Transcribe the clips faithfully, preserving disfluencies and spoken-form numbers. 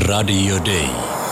Radio Day.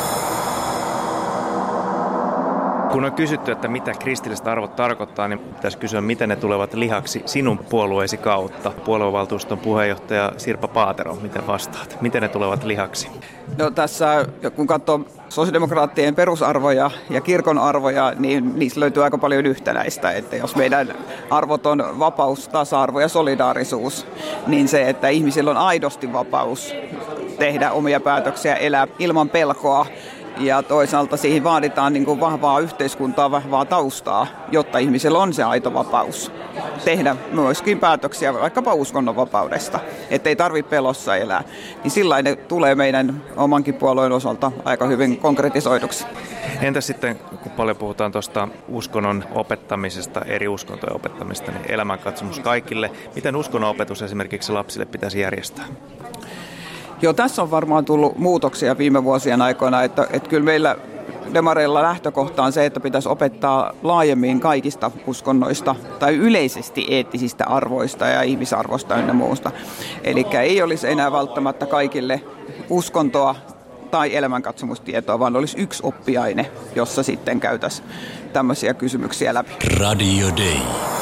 Kun on kysytty, että mitä kristilliset arvot tarkoittaa, niin pitäisi kysyä, miten ne tulevat lihaksi sinun puolueesi kautta. Puoluevaltuuston puheenjohtaja Sirpa Paatero, miten vastaat? Miten ne tulevat lihaksi? No tässä, kun katsoo sosiaalidemokraattien perusarvoja ja kirkon arvoja, niin niissä löytyy aika paljon yhtenäistä. Että jos meidän arvot on vapaus, tasa-arvo ja solidaarisuus, niin se, että ihmisillä on aidosti vapaus tehdä omia päätöksiä, elää ilman pelkoa. Ja toisaalta siihen vaaditaan niin kuin vahvaa yhteiskuntaa, vahvaa taustaa, jotta ihmisellä on se aito vapaus tehdä myöskin päätöksiä vaikkapa uskonnonvapaudesta, ettei tarvitse pelossa elää. Niin sillä ne tulee meidän omankin puolueen osalta aika hyvin konkretisoiduksi. Entäs sitten, kun paljon puhutaan tuosta uskonnon opettamisesta, eri uskontojen opettamisesta, niin elämänkatsomus kaikille. Miten uskonnon opetus esimerkiksi lapsille pitäisi järjestää? Joo, tässä on varmaan tullut muutoksia viime vuosien aikana, että, että kyllä meillä demareilla lähtökohta on se, että pitäisi opettaa laajemmin kaikista uskonnoista tai yleisesti eettisistä arvoista ja ihmisarvosta ynnä muusta. Eli ei olisi enää välttämättä kaikille uskontoa tai elämänkatsomustietoa, vaan olisi yksi oppiaine, jossa sitten käytäisiin tämmöisiä kysymyksiä läpi. Radio Day.